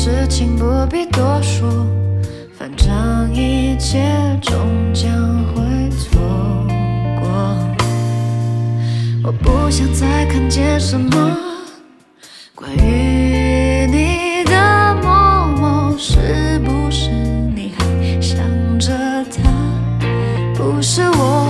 事情不必多说，反正一切终将会错过。我不想再看见什么关于你的某某，是不是你还想着他？不是我。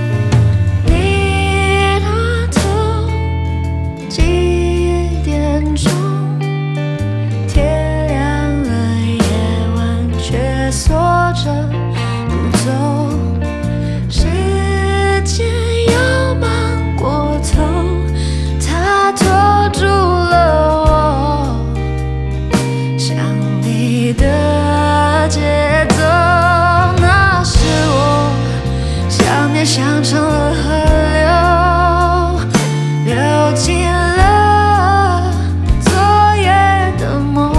锁着不走，时间又慢过头，它拖住了我想你的节奏。那是我想念想成了河流，流进了昨夜的梦。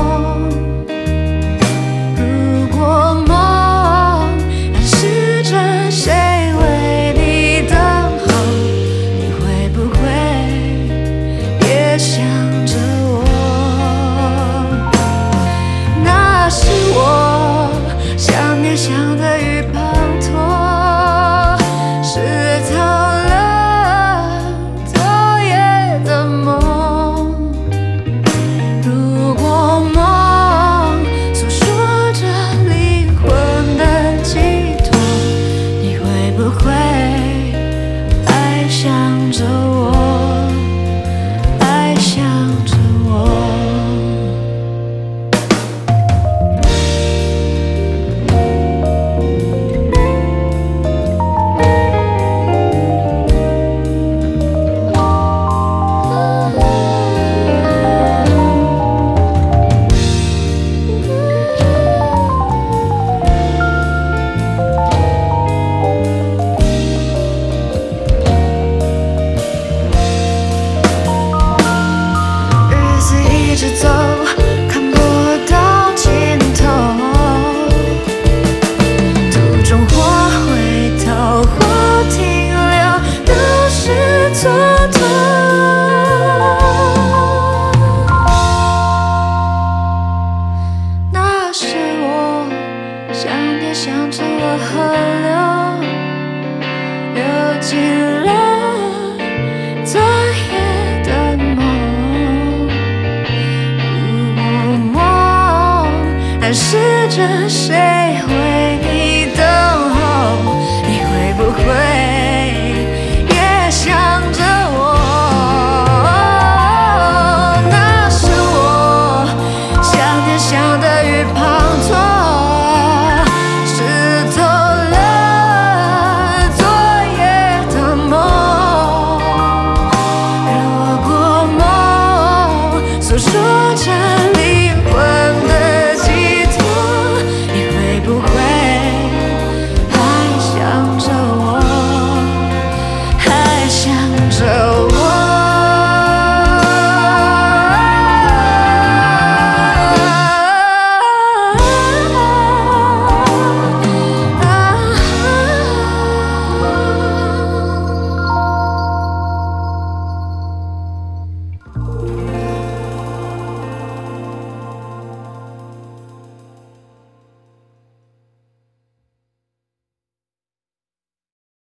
想着我，那是我想念想得雨滂沱，湿透了昨夜的梦。如果梦诉说着灵魂的寄托，你会不会爱上着我？一直走，看不到尽头，途中或回头或停留，都是蹉跎。那是我想念想成了河流，流进了昨夜的梦。还试着